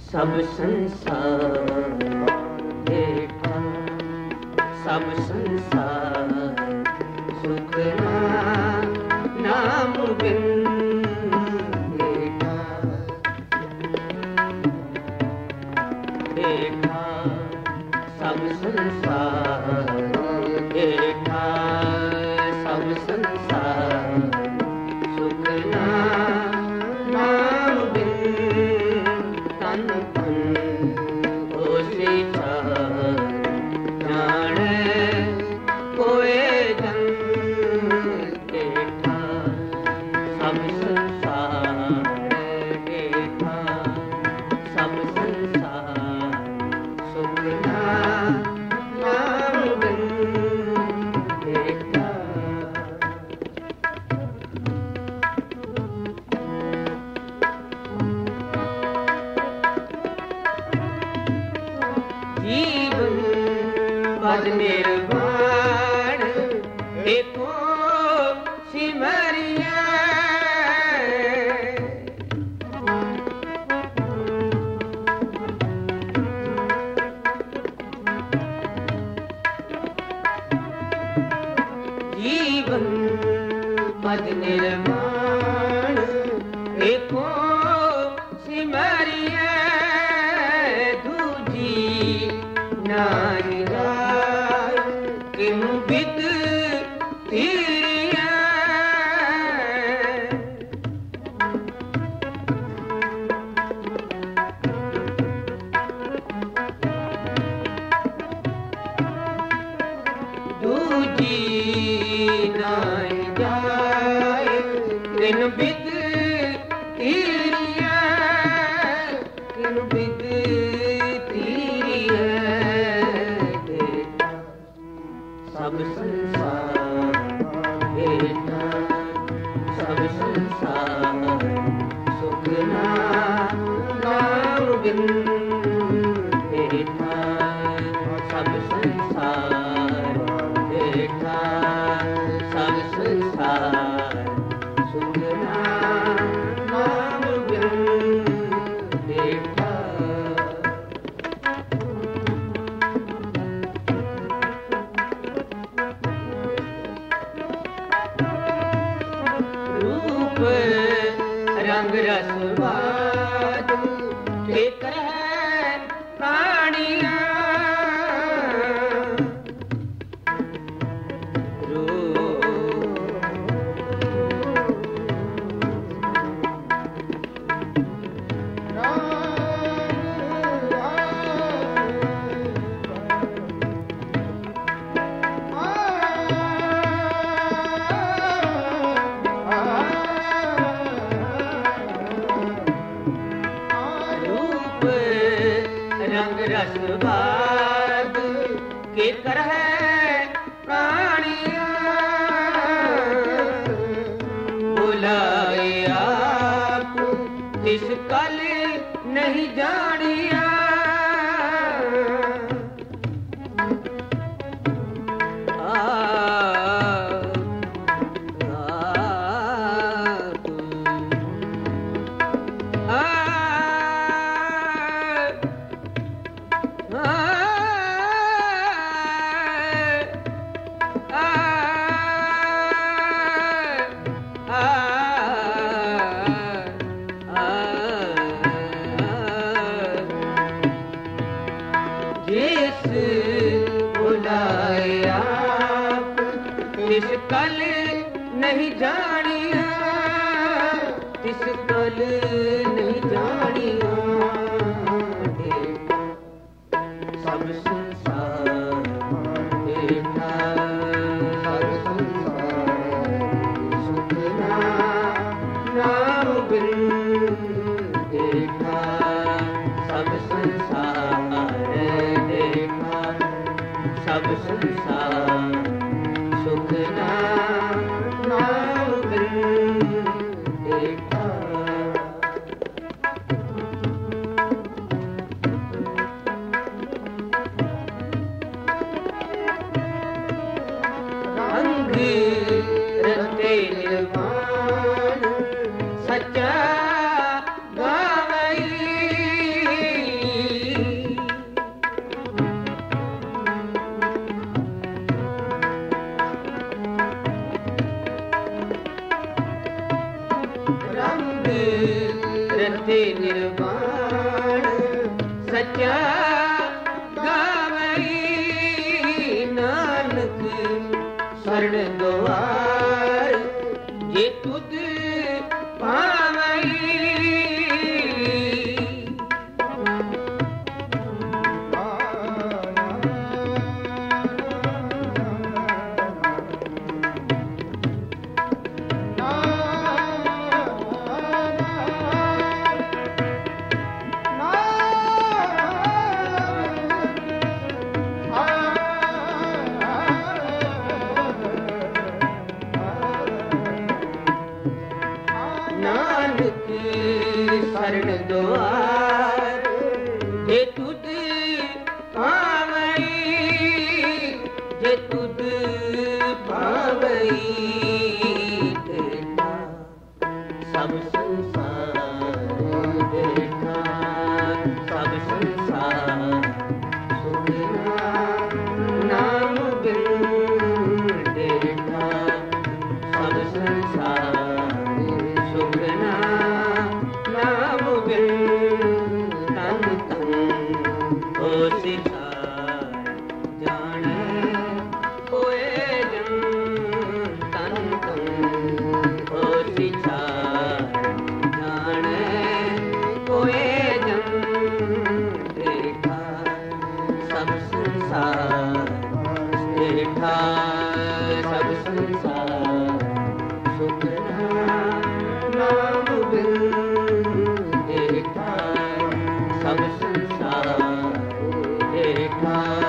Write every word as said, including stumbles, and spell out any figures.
सब संसार देखा, सब संसार सुख नाम बिन देखा, देखा सब संसार देखा, सब संसार सुख नाम बिन तन तन होसी जान कोए जन देखा, सब संसार देखा, सब संसार सुख नाम बिन देखा। जीवन बद निर्वाण एको सिमरिया, जीवन बद निर्वाण एको सिमरिया, दूजी नाई राय किनु बिद तीरिया, दूजी नाई जाय किनु बिद तीरिया, किनु बिद तीरिया, देखा सब संसार देखा, सब संसार सुख नाम बिन देखा, सब संसार देखा, सब संसार सुख नाम बिन देखा। रूप रंग रसवाद एक है प्राणिया, रंग रसवाद के कर है प्राणिया, बुलाए आप जिस कल नहीं जानिया, जिस बुलाए आप जिस कल नहीं जानिया, जिस कल नहीं जानिया, देखा सब संसार देखा, सब संसार सुख नाम बिन देखा, सब संसार देखा, सब संसार सुख नाम बिन देखा। अंग रते निर्वाण सच्चा गावई, जे तुद भावई जे तुद भावई देखा सब संसार देखा सब संसार सुख नाम बिन देखा सब संसार सुख नाम बिन तन तन होशियार जाने कोए जन तन तन होशियार जाने कोए जन देखा सब संसार देखा सब संसार सुख नाम बिन देखा सब संसार देखा